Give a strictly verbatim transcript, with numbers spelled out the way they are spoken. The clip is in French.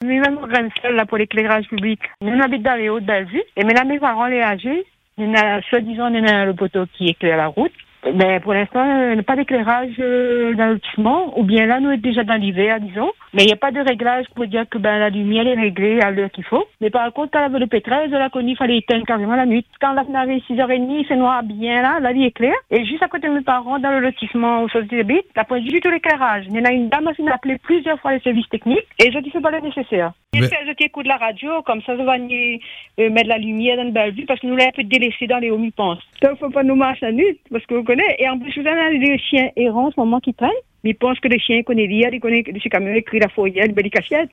même au grain seul là pour l'éclairage public. Nous habitons dans les Hauts-de-Bellevue et maintenant mes parents les âgés, il y a soi-disant il y a le poteau qui éclaire la route. Mais pour l'instant, il n'y a pas d'éclairage euh, dans le lotissement, ou bien là, nous sommes déjà dans l'hiver, disons. Mais il n'y a pas de réglage pour dire que ben, la lumière est réglée à l'heure qu'il faut. Mais par contre, quand on avait le pétrole, je l'ai connu, il fallait éteindre carrément la nuit. Quand on arrive six heures trente, c'est noir bien là, la vie est claire. Et juste à côté de mes parents, dans le lotissement où société habite, il n'y a pas du tout l'éclairage. Il y en a une dame qui m'a appelé plusieurs fois les services techniques, et je ne fais pas le nécessaire. Mais... Je écoute la radio, comme ça, je vais euh, mettre la lumière dans le Bellevue, parce que nous l'avons un peu délaissé dans les hauts, je pense. Donc, il ne faut pas nous marcher à nuit, parce que vous connaissez. Et en plus, vous avez des chiens errants en ce moment qui traînent. Mais ils pensent que les chiens connaissent lire, ils connaissent les camions écrit la fourrière, les bellicachettes.